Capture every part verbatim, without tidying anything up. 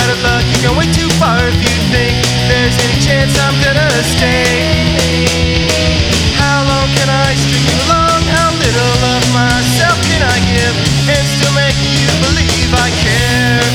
out of luck. You've gone way too far if you think there's any chance I'm gonna stay. How long can I string you along? How little of myself can I give and still make you believe I care?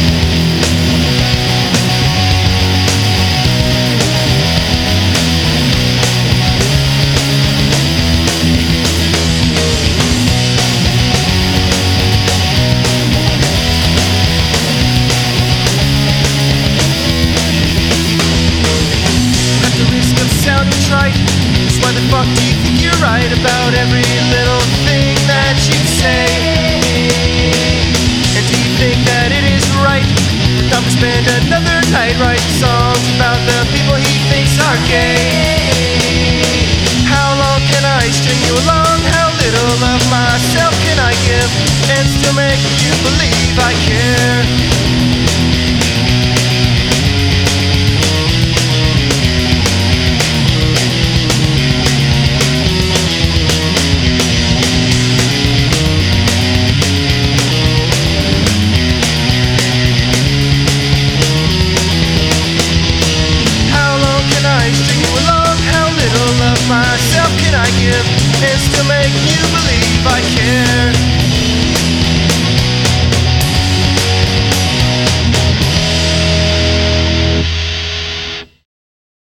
Sounding trite, so why the fuck do you think you're right about every little thing that you say? And do you think that it is right for Tom to spend another night writing songs about the people he thinks are gay? How long can I string you along? How little of myself can I give and still make you believe I care?